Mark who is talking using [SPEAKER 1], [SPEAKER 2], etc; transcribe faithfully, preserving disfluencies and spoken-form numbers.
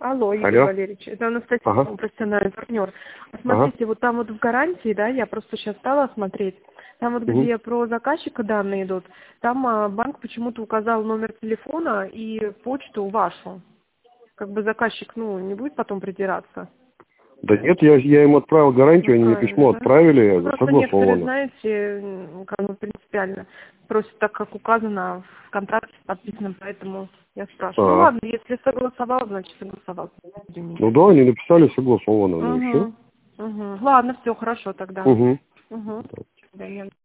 [SPEAKER 1] Алло, Юрий
[SPEAKER 2] Алло.
[SPEAKER 1] Валерьевич, это Анастасия,
[SPEAKER 2] Ага.
[SPEAKER 1] профессиональный партнер.
[SPEAKER 2] Ага.
[SPEAKER 1] Смотрите, вот там вот в гарантии, да, я просто сейчас стала смотреть, там вот
[SPEAKER 2] Мгм.
[SPEAKER 1] где про заказчика данные идут, там а, банк почему-то указал номер телефона и почту вашу. Как бы заказчик, ну, не будет потом придираться.
[SPEAKER 2] Да нет, я, я им отправил гарантию,
[SPEAKER 1] Ну,
[SPEAKER 2] они мне
[SPEAKER 1] правильно,
[SPEAKER 2] письмо
[SPEAKER 1] да?
[SPEAKER 2] отправили,
[SPEAKER 1] Ну, просто некоторые,
[SPEAKER 2] согласовано.
[SPEAKER 1] знаете, м, как бы принципиально просят так, как указано в контракте подписано, поэтому я спрашиваю. Ну
[SPEAKER 2] А,
[SPEAKER 1] ладно, если согласовал, значит согласовал. Извините.
[SPEAKER 2] ну да, они написали согласовано, ну и все.
[SPEAKER 1] Угу. Угу. Ладно, все хорошо тогда.
[SPEAKER 2] Угу.
[SPEAKER 1] Угу. Да, я